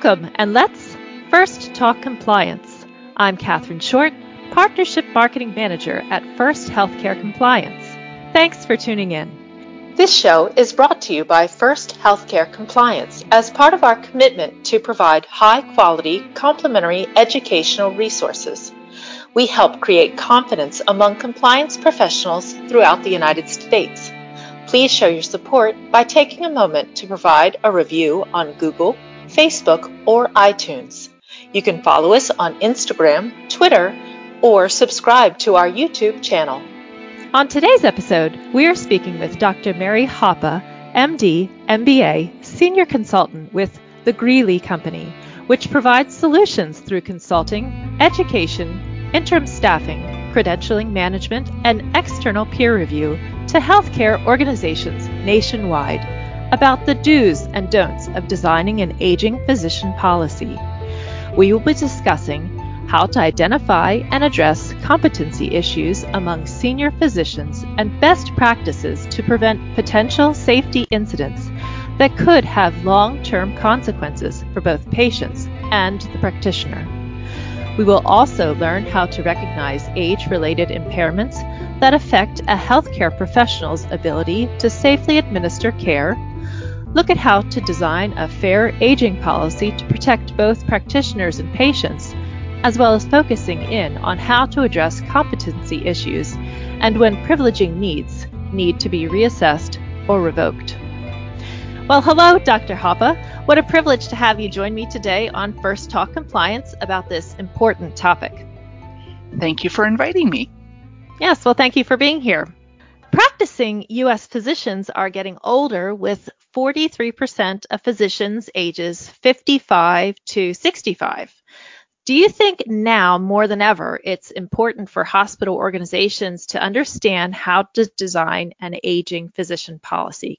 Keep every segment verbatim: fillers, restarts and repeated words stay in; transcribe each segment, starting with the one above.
Welcome, and let's first talk compliance. I'm Catherine Short, Partnership Marketing Manager at First Healthcare Compliance. Thanks for tuning in. This show is brought to you by First Healthcare Compliance as part of our commitment to provide high-quality, complementary educational resources. We help create confidence among compliance professionals throughout the United States. Please show your support by taking a moment to provide a review on Google, Facebook, or iTunes. You can follow us on Instagram, Twitter, or subscribe to our YouTube channel. On today's episode, we are speaking with Doctor Mary Hoppe, M D, M B A, Senior Consultant with The Greeley Company, which provides solutions through consulting, education, interim staffing, credentialing management, and external peer review to healthcare organizations nationwide about the do's and don'ts of designing an aging physician policy. We will be discussing how to identify and address competency issues among senior physicians and best practices to prevent potential safety incidents that could have long-term consequences for both patients and the practitioner. We will also learn how to recognize age-related impairments that affect a healthcare professional's ability to safely administer care, look at how to design a fair aging policy to protect both practitioners and patients, as well as focusing in on how to address competency issues and when privileging needs need to be reassessed or revoked. Well, hello, Doctor Hoppe. What a privilege to have you join me today on First Talk Compliance about this important topic. Thank you for inviting me. Yes, well, thank you for being here. Practicing U S physicians are getting older, with forty-three percent of physicians ages fifty-five to sixty-five. Do you think now more than ever it's important for hospital organizations to understand how to design an aging physician policy?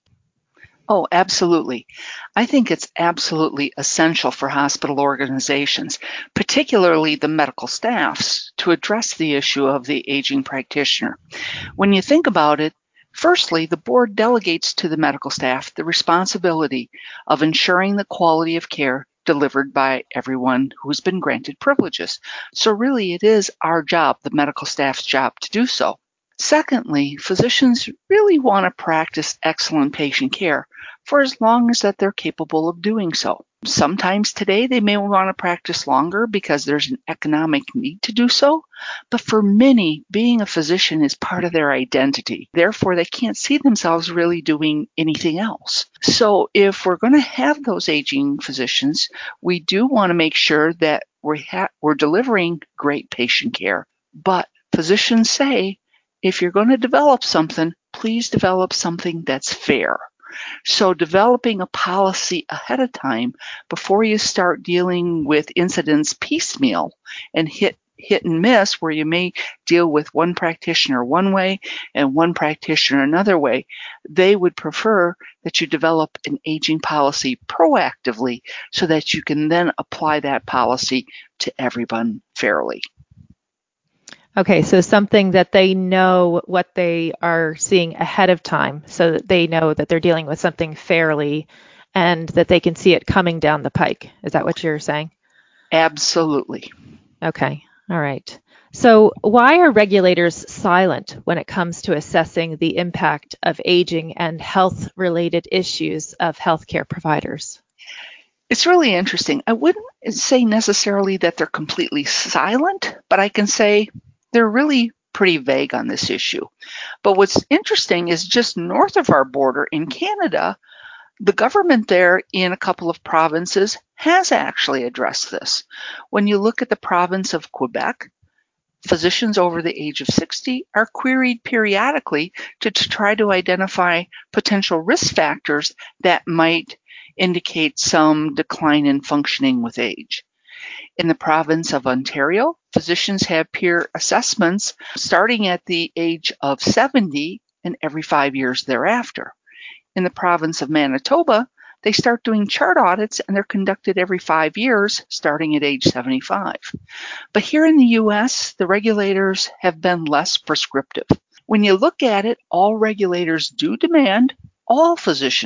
Oh, absolutely. I think it's absolutely essential for hospital organizations, particularly the medical staffs, to address the issue of the aging practitioner. When you think about it, firstly, the board delegates to the medical staff the responsibility of ensuring the quality of care delivered by everyone who's been granted privileges. So really, it is our job, the medical staff's job, to do so. Secondly, physicians really want to practice excellent patient care for as long as that they're capable of doing so. Sometimes today they may want to practice longer because there's an economic need to do so, but for many, being a physician is part of their identity. Therefore, they can't see themselves really doing anything else. So if we're going to have those aging physicians, we do want to make sure that we're, ha- we're delivering great patient care. But physicians say, if you're going to develop something, please develop something that's fair. So developing a policy ahead of time before you start dealing with incidents piecemeal and hit hit and miss, where you may deal with one practitioner one way and one practitioner another way, they would prefer that you develop an aging policy proactively so that you can then apply that policy to everyone fairly. Okay, so something that they know what they are seeing ahead of time, so that they know that they're dealing with something fairly and that they can see it coming down the pike. Is that what you're saying? Absolutely. Okay, all right. So why are regulators silent when it comes to assessing the impact of aging and health-related issues of healthcare providers? It's really interesting. I wouldn't say necessarily that they're completely silent, but I can say they're really pretty vague on this issue. But what's interesting is just north of our border in Canada, the government there in a couple of provinces has actually addressed this. When you look at the province of Quebec, physicians over the age of sixty are queried periodically to, to try to identify potential risk factors that might indicate some decline in functioning with age. In the province of Ontario, physicians have peer assessments starting at the age of seventy and every five years thereafter. In the province of Manitoba, they start doing chart audits and they're conducted every five years starting at age seventy-five. But here in the U S, the regulators have been less prescriptive. When you look at it, all regulators do demand all physicians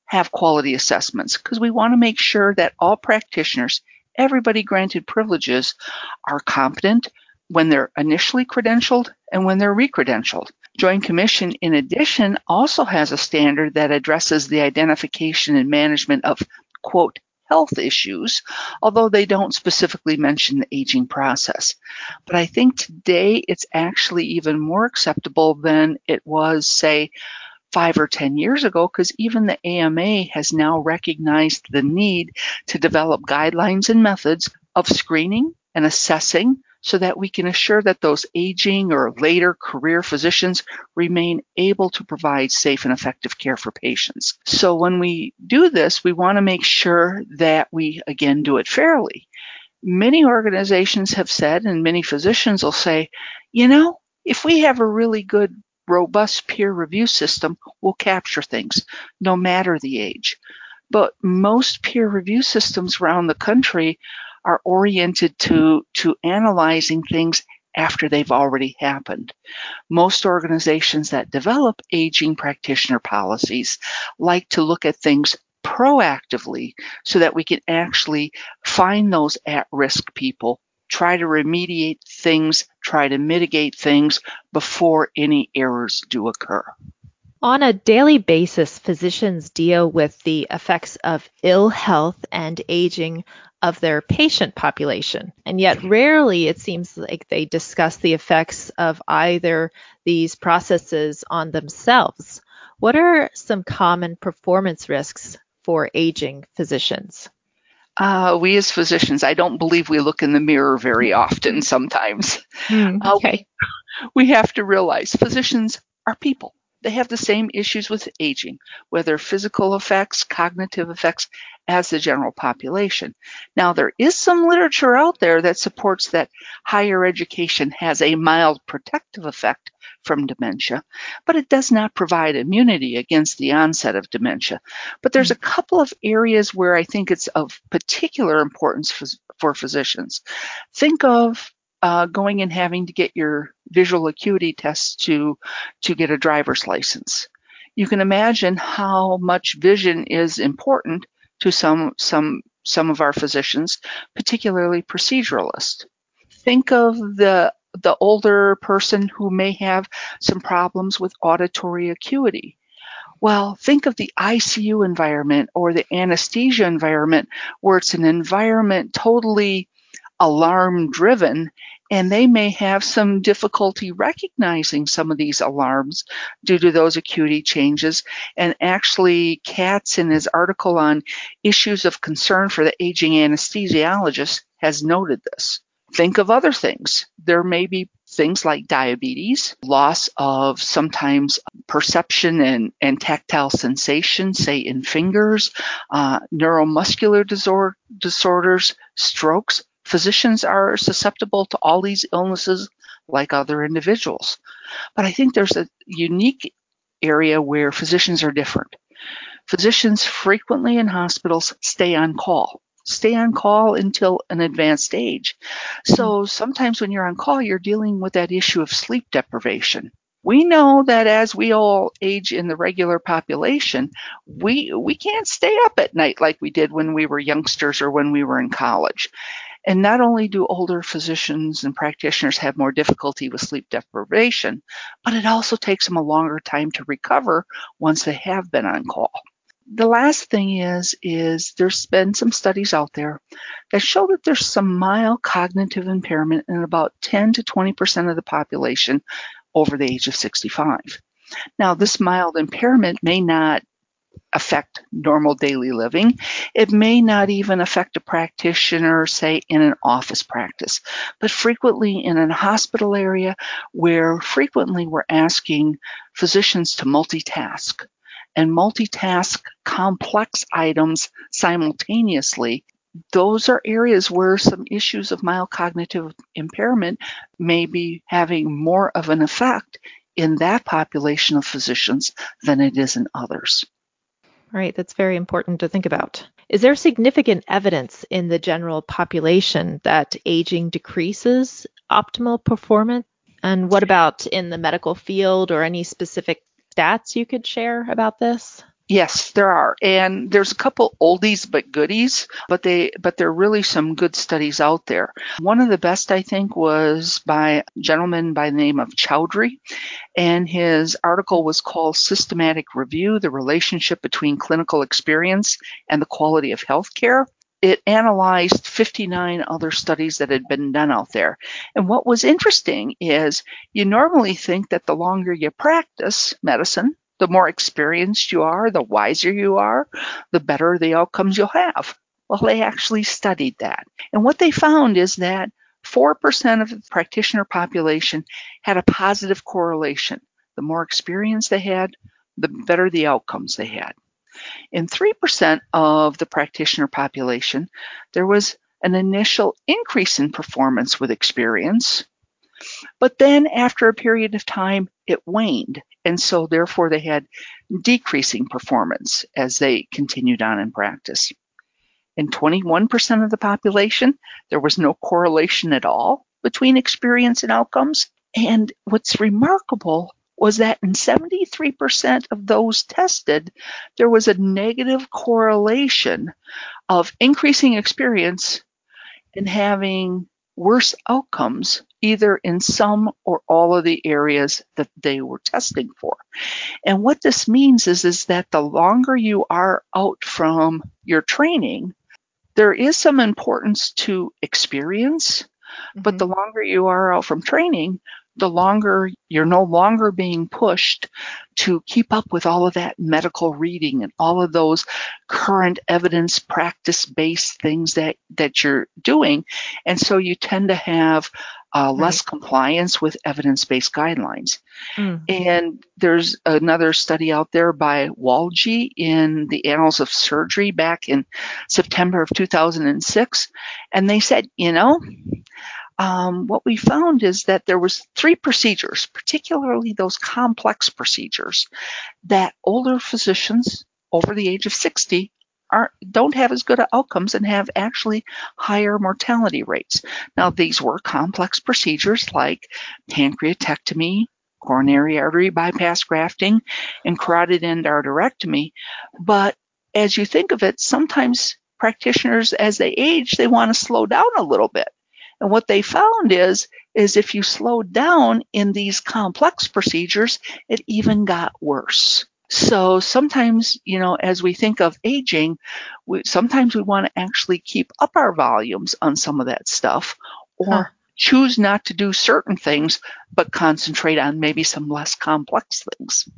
have quality assessments because we want to make sure that all practitioners, everybody granted privileges, are competent when they're initially credentialed and when they're re-credentialed. Joint Commission, in addition, also has a standard that addresses the identification and management of, quote, health issues, although they don't specifically mention the aging process. But I think today it's actually even more acceptable than it was, say, five or ten years ago, because even the A M A has now recognized the need to develop guidelines and methods of screening and assessing so that we can assure that those aging or later career physicians remain able to provide safe and effective care for patients. So when we do this, we want to make sure that we, again, do it fairly. Many organizations have said, and many physicians will say, you know, if we have a really good, robust peer review system, we'll capture things, no matter the age. But most peer review systems around the country are oriented to, to analyzing things after they've already happened. Most organizations that develop aging practitioner policies like to look at things proactively so that we can actually find those at-risk people, try to remediate things, try to mitigate things before any errors do occur. On a daily basis, physicians deal with the effects of ill health and aging of their patient population, and yet rarely it seems like they discuss the effects of either these processes on themselves. What are some common performance risks for aging physicians? Uh, we as physicians, I don't believe we look in the mirror very often sometimes. Mm, okay. Uh, we, we have to realize physicians are people. They have the same issues with aging, whether physical effects, cognitive effects, as the general population. Now, there is some literature out there that supports that higher education has a mild protective effect from dementia, but it does not provide immunity against the onset of dementia. But there's a couple of areas where I think it's of particular importance for, for physicians. Think of uh, going and having to get your visual acuity tests to, to get a driver's license. You can imagine how much vision is important to some, some, some of our physicians, particularly proceduralists. Think of the the older person who may have some problems with auditory acuity. Well, think of the I C U environment or the anesthesia environment where it's an environment totally alarm driven, and they may have some difficulty recognizing some of these alarms due to those acuity changes. And actually, Katz, in his article on issues of concern for the aging anesthesiologist, has noted this. Think of other things. There may be things like diabetes, loss of sometimes perception and, and tactile sensation, say in fingers, uh, neuromuscular disor- disorders, strokes. Physicians are susceptible to all these illnesses like other individuals. But I think there's a unique area where physicians are different. Physicians frequently in hospitals stay on call. Stay on call until an advanced age. So sometimes when you're on call, you're dealing with that issue of sleep deprivation. We know that as we all age in the regular population, we we can't stay up at night like we did when we were youngsters or when we were in college. And not only do older physicians and practitioners have more difficulty with sleep deprivation, but it also takes them a longer time to recover once they have been on call. The last thing is, is there's been some studies out there that show that there's some mild cognitive impairment in about ten to twenty percent of the population over the age of sixty-five. Now, this mild impairment may not affect normal daily living. It may not even affect a practitioner, say, in an office practice, but frequently in a hospital area where frequently we're asking physicians to multitask and multitask complex items simultaneously. Those are areas where some issues of mild cognitive impairment may be having more of an effect in that population of physicians than it is in others. Right, that's very important to think about. Is there significant evidence in the general population that aging decreases optimal performance? And what about in the medical field or any specific stats you could share about this? Yes, there are. And there's a couple oldies but goodies, but they but there are really some good studies out there. One of the best, I think, was by a gentleman by the name of Chowdhury, and his article was called Systematic Review: The Relationship Between Clinical Experience and the Quality of Healthcare. It analyzed fifty-nine other studies that had been done out there. And what was interesting is you normally think that the longer you practice medicine, the more experienced you are, the wiser you are, the better the outcomes you'll have. Well, they actually studied that. And what they found is that four percent of the practitioner population had a positive correlation. The more experience they had, the better the outcomes they had. In three percent of the practitioner population, there was an initial increase in performance with experience, but then after a period of time, it waned. And so therefore they had decreasing performance as they continued on in practice. In twenty-one percent of the population, there was no correlation at all between experience and outcomes. And what's remarkable was that in seventy-three percent of those tested, there was a negative correlation of increasing experience and having worse outcomes, either in some or all of the areas that they were testing for. And what this means is, is that the longer you are out from your training, there is some importance to experience, mm-hmm. but the longer you are out from training, the longer you're no longer being pushed to keep up with all of that medical reading and all of those current evidence practice-based things that, that you're doing. And so you tend to have uh, less right. compliance with evidence-based guidelines. Mm. And there's another study out there by Walji in the Annals of Surgery back in September of two thousand six. And they said, you know, Um, what we found is that there was three procedures, particularly those complex procedures, that older physicians over the age of sixty are, don't have as good outcomes and have actually higher mortality rates. Now, these were complex procedures like pancreatectomy, coronary artery bypass grafting, and carotid endarterectomy. But as you think of it, sometimes practitioners, as they age, they want to slow down a little bit. And what they found is, is if you slowed down in these complex procedures, it even got worse. So sometimes, you know, as we think of aging, we, sometimes we want to actually keep up our volumes on some of that stuff, or huh. choose not to do certain things, but concentrate on maybe some less complex things.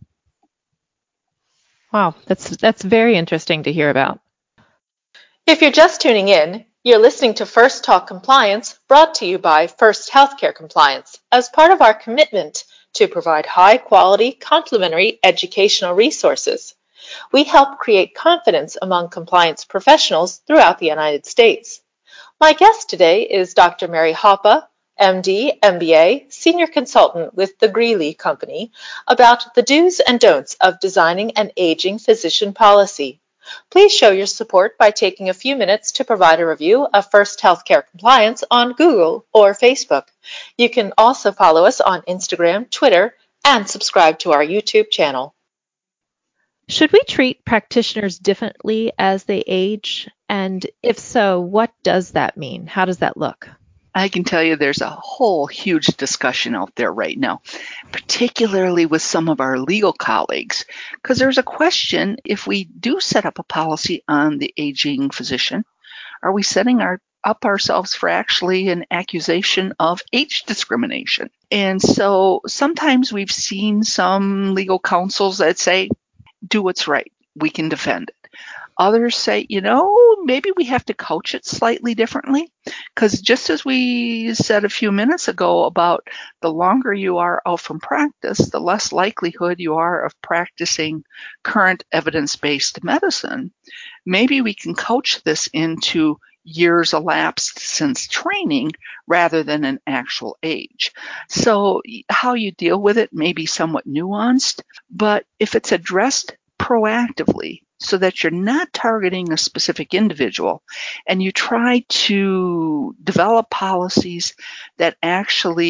Wow, that's that's very interesting to hear about. If you're just tuning in, you're listening to First Talk Compliance, brought to you by First Healthcare Compliance, as part of our commitment to provide high-quality, complementary educational resources. We help create confidence among compliance professionals throughout the United States. My guest today is Doctor Mary Hoppe, M D, M B A, Senior Consultant with the Greeley Company, about the do's and don'ts of designing an aging physician policy. Please show your support by taking a few minutes to provide a review of First Healthcare Compliance on Google or Facebook. You can also follow us on Instagram, Twitter, and subscribe to our YouTube channel. Should we treat practitioners differently as they age? And if so, what does that mean? How does that look? I can tell you there's a whole huge discussion out there right now, particularly with some of our legal colleagues, because there's a question: if we do set up a policy on the aging physician, are we setting our, up ourselves for actually an accusation of age discrimination? And so sometimes we've seen some legal counsels that say, do what's right, we can defend it. Others say, you know, maybe we have to couch it slightly differently, because just as we said a few minutes ago about the longer you are out from practice, the less likelihood you are of practicing current evidence-based medicine. Maybe we can couch this into years elapsed since training rather than an actual age. So how you deal with it may be somewhat nuanced, but if it's addressed proactively, so that you're not targeting a specific individual, and you try to develop policies that actually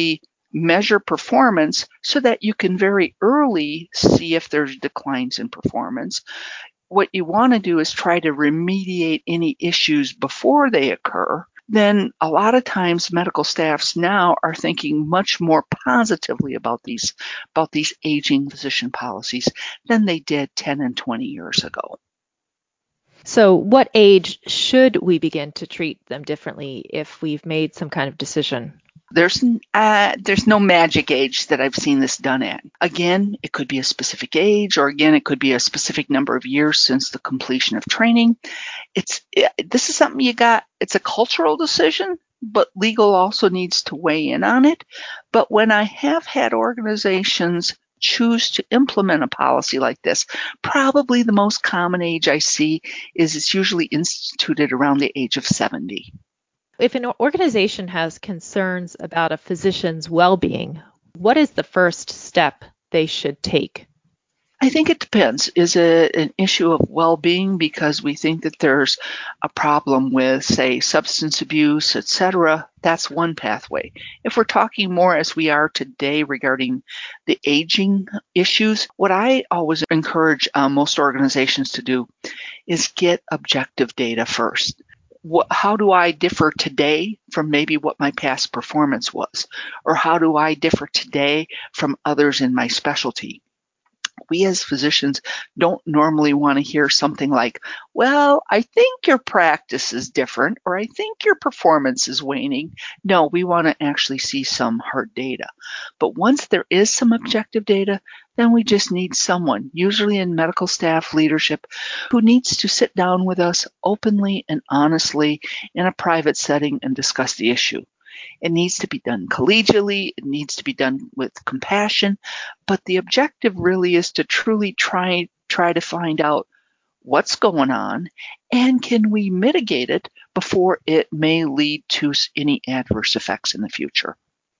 measure performance so that you can very early see if there's declines in performance. What you want to do is try to remediate any issues before they occur. Then a lot of times medical staffs now are thinking much more positively about these about these aging physician policies than they did ten and twenty years ago. So what age should we begin to treat them differently if we've made some kind of decision? There's uh, there's no magic age that I've seen this done at. Again, it could be a specific age, or again, it could be a specific number of years since the completion of training. It's it, this is something you got. It's a cultural decision, but legal also needs to weigh in on it. But when I have had organizations choose to implement a policy like this, probably the most common age I see is it's usually instituted around the age of seventy. If an organization has concerns about a physician's well-being, what is the first step they should take? I think it depends. Is it an issue of well-being because we think that there's a problem with, say, substance abuse, et cetera? That's one pathway. If we're talking more as we are today regarding the aging issues, what I always encourage uh, most organizations to do is get objective data first. What, how do I differ today from maybe what my past performance was? Or how do I differ today from others in my specialty? We as physicians don't normally want to hear something like, well, I think your practice is different, or I think your performance is waning. No, we want to actually see some hard data. But once there is some objective data, then we just need someone, usually in medical staff leadership, who needs to sit down with us openly and honestly in a private setting and discuss the issue. It needs to be done collegially. It needs to be done with compassion. But the objective really is to truly try, try to find out what's going on and can we mitigate it before it may lead to any adverse effects in the future.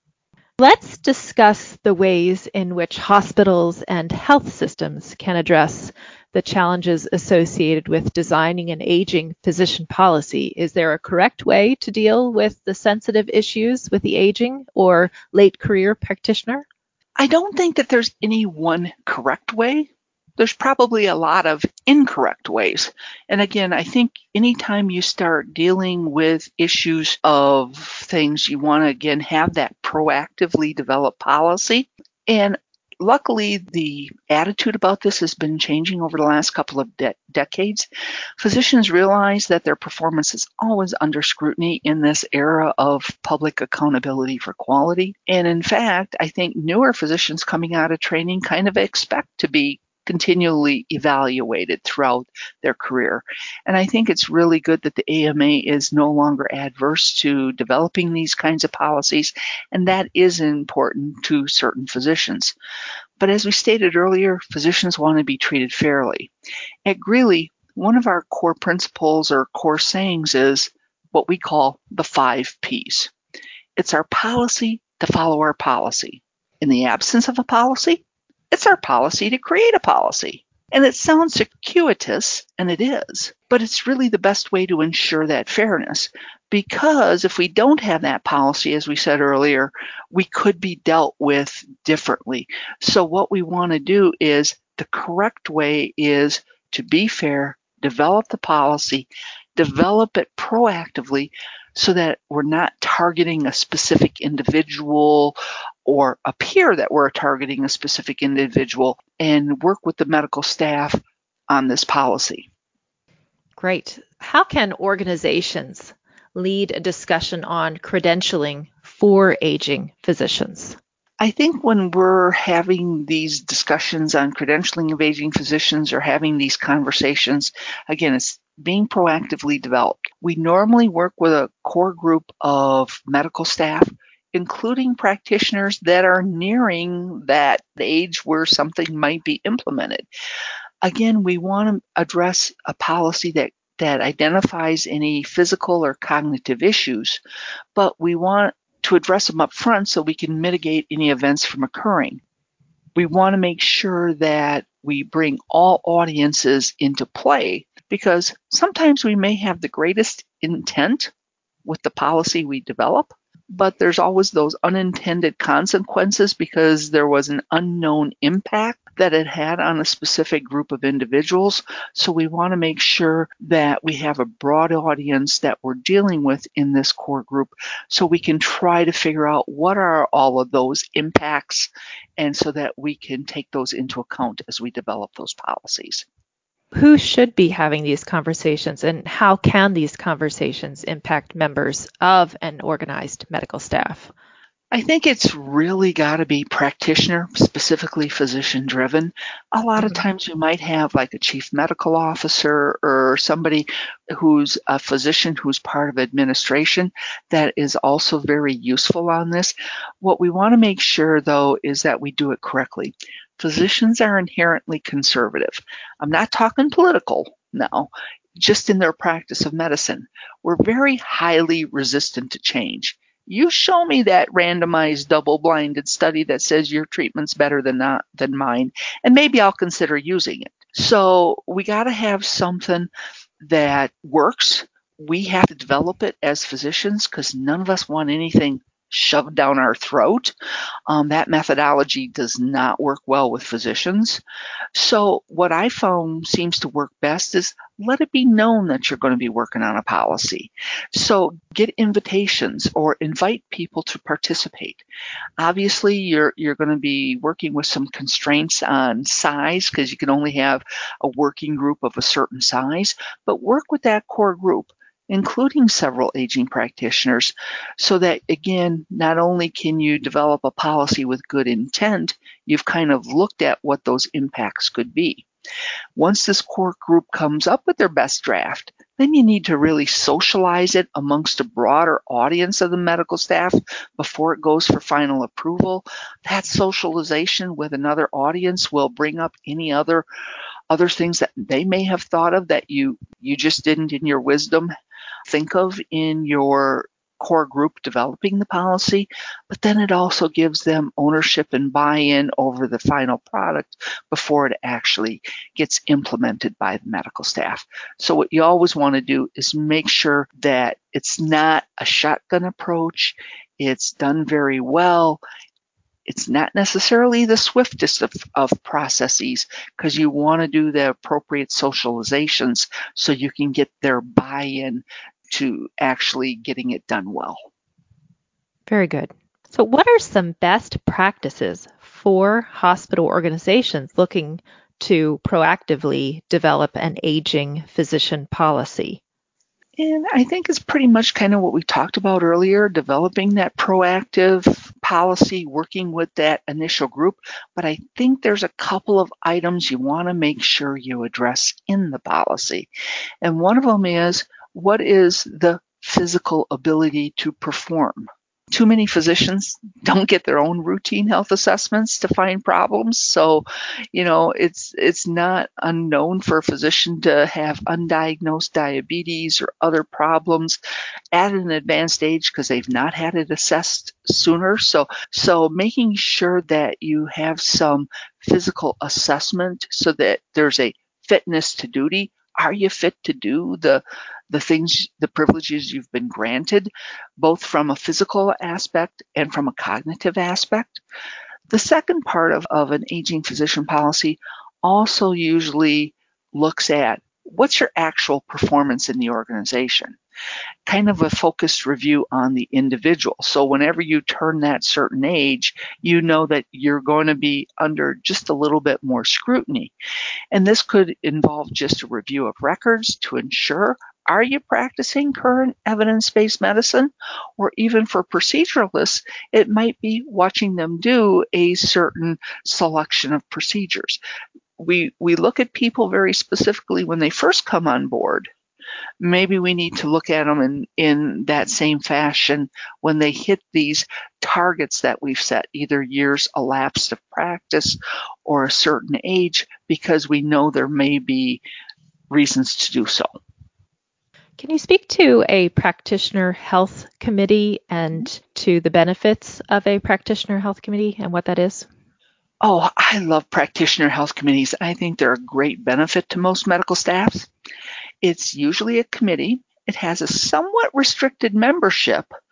Let's discuss the ways in which hospitals and health systems can address the challenges associated with designing an aging physician policy. Is there a correct way to deal with the sensitive issues with the aging or late career practitioner? I don't think that there's any one correct way. There's probably a lot of incorrect ways. And again, I think anytime you start dealing with issues of things, you want to, again, have that proactively developed policy. And luckily, the attitude about this has been changing over the last couple of de- decades. Physicians realize that their performance is always under scrutiny in this era of public accountability for quality. And in fact, I think newer physicians coming out of training kind of expect to be continually evaluated throughout their career. And I think it's really good that the A M A is no longer adverse to developing these kinds of policies, and that is important to certain physicians. But as we stated earlier, physicians want to be treated fairly. At Greeley, one of our core principles or core sayings is what we call the five P's. It's our policy to follow our policy. In the absence of a policy, it's our policy to create a policy. And it sounds circuitous, and it is, but it's really the best way to ensure that fairness. Because if we don't have that policy, as we said earlier, we could be dealt with differently. So what we want to do is the correct way is to be fair, develop the policy, develop it proactively so that we're not targeting a specific individual or appear that we're targeting a specific individual, and work with the medical staff on this policy. Great. How can organizations lead a discussion on credentialing for aging physicians? I think when we're having these discussions on credentialing of aging physicians or having these conversations, again, it's being proactively developed. We normally work with a core group of medical staff, including practitioners that are nearing that age where something might be implemented. Again, we want to address a policy that, that identifies any physical or cognitive issues, but we want to address them up front so we can mitigate any events from occurring. We want to make sure that we bring all audiences into play because sometimes we may have the greatest intent with the policy we develop, but there's always those unintended consequences because there was an unknown impact that it had on a specific group of individuals. So we want to make sure that we have a broad audience that we're dealing with in this core group so we can try to figure out what are all of those impacts, and so that we can take those into account as we develop those policies. Who should be having these conversations, and how can these conversations impact members of an organized medical staff? I think it's really got to be practitioner, specifically physician driven. A lot of times you might have like a chief medical officer or somebody who's a physician who's part of administration that is also very useful on this. What we want to make sure, though, is that we do it correctly. Physicians are inherently conservative. I'm not talking political now, just in their practice of medicine. We're very highly resistant to change. You show me that randomized double-blinded study that says your treatment's better than not, than mine, and maybe I'll consider using it. So we got to have something that works. We have to develop it as physicians because none of us want anything shoved down our throat. Um, that methodology does not work well with physicians. So what I found seems to work best is let it be known that you're going to be working on a policy. So get invitations or invite people to participate. Obviously, you're you're going to be working with some constraints on size because you can only have a working group of a certain size, but work with that core group, including several aging practitioners, so that, again, not only can you develop a policy with good intent, you've kind of looked at what those impacts could be. Once this core group comes up with their best draft, then you need to really socialize it amongst a broader audience of the medical staff before it goes for final approval. That socialization with another audience will bring up any other other things that they may have thought of that you you just didn't, in your wisdom, think of in your core group developing the policy, but then it also gives them ownership and buy-in over the final product before it actually gets implemented by the medical staff. So what you always want to do is make sure that it's not a shotgun approach. It's done very well. It's not necessarily the swiftest of, of processes because you want to do the appropriate socializations so you can get their buy-in to actually getting it done well. Very good. So what are some best practices for hospital organizations looking to proactively develop an aging physician policy? And I think it's pretty much kind of what we talked about earlier, developing that proactive policy, working with that initial group. But I think there's a couple of items you want to make sure you address in the policy. And one of them is, what is the physical ability to perform? Too many physicians don't get their own routine health assessments to find problems. So, you know, it's it's not unknown for a physician to have undiagnosed diabetes or other problems at an advanced age because they've not had it assessed sooner. So, so making sure that you have some physical assessment so that there's a fitness to duty. Are you fit to do the the things, the privileges you've been granted, both from a physical aspect and from a cognitive aspect? The second part of, of an aging physician policy also usually looks at what's your actual performance in the organization, kind of a focused review on the individual. So whenever you turn that certain age, you know that you're going to be under just a little bit more scrutiny. And this could involve just a review of records to ensure, are you practicing current evidence-based medicine? Or even for proceduralists, it might be watching them do a certain selection of procedures. We, we look at people very specifically when they first come on board. Maybe we need to look at them in, in that same fashion when they hit these targets that we've set, either years elapsed of practice or a certain age, because we know there may be reasons to do so. Can you speak to a practitioner health committee and to the benefits of a practitioner health committee and what that is? Oh, I love practitioner health committees. I think they're a great benefit to most medical staffs. It's usually a committee. It has a somewhat restricted membership,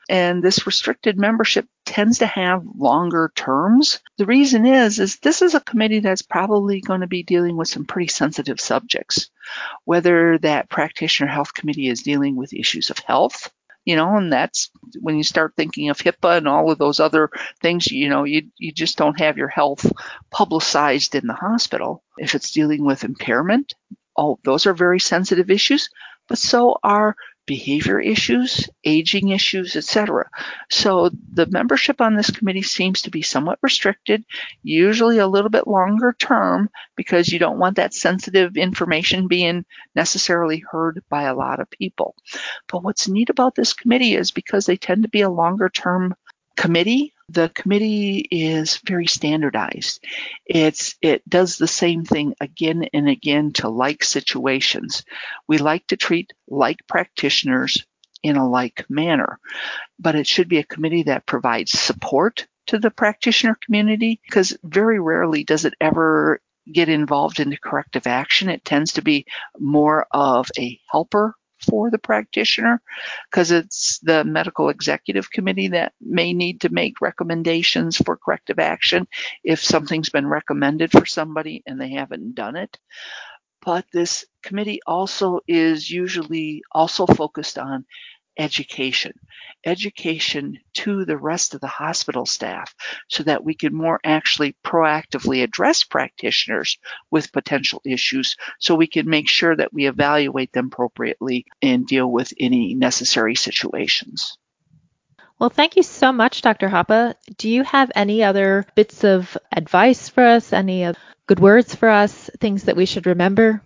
And this restricted membership tends to have longer terms. The reason is, is this is a committee that's probably going to be dealing with some pretty sensitive subjects, whether that practitioner health committee is dealing with issues of health, you know, and that's when you start thinking of HIPAA and all of those other things, you know, you, you just don't have your health publicized in the hospital. If it's dealing with impairment, oh, those are very sensitive issues, but so are behavior issues, aging issues, et cetera. So the membership on this committee seems to be somewhat restricted, usually a little bit longer term, because you don't want that sensitive information being necessarily heard by a lot of people. But what's neat about this committee is because they tend to be a longer term committee, the committee is very standardized. It's it does the same thing again and again to like situations. We like to treat like practitioners in a like manner, but it should be a committee that provides support to the practitioner community, because very rarely does it ever get involved into corrective action. It tends to be more of a helper for the practitioner, because it's the medical executive committee that may need to make recommendations for corrective action if something's been recommended for somebody and they haven't done it. But this committee also is usually also focused on education, education to the rest of the hospital staff, so that we can more actually proactively address practitioners with potential issues, so we can make sure that we evaluate them appropriately and deal with any necessary situations. Well, thank you so much, Doctor Hoppe. Do you have any other bits of advice for us, any good words for us, things that we should remember?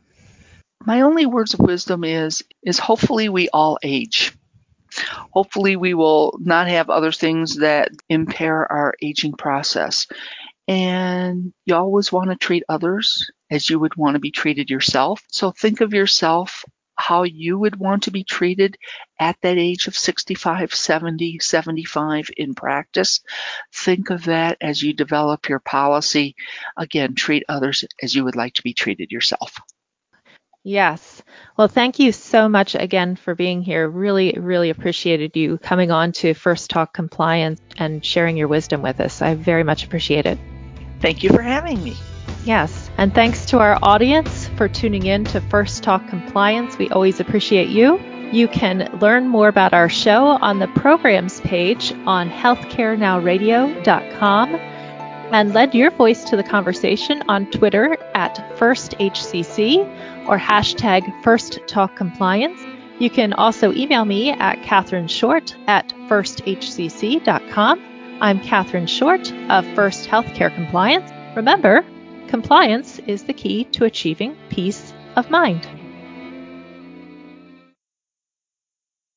My only words of wisdom is, is hopefully we all age. Hopefully we will not have other things that impair our aging process. And you always want to treat others as you would want to be treated yourself. So think of yourself how you would want to be treated at that age of sixty-five, seventy, seventy-five in practice. Think of that as you develop your policy. Again, treat others as you would like to be treated yourself. Yes. Well, thank you so much again for being here. Really, really appreciated you coming on to First Talk Compliance and sharing your wisdom with us. I very much appreciate it. Thank you for having me. Yes. And thanks to our audience for tuning in to First Talk Compliance. We always appreciate you. You can learn more about our show on the programs page on healthcare now radio dot com. And lend your voice to the conversation on Twitter at First H C C or hashtag First Talk Compliance. You can also email me at Catherine Short at first h c c dot com. I'm Catherine Short of First Healthcare Compliance. Remember, compliance is the key to achieving peace of mind.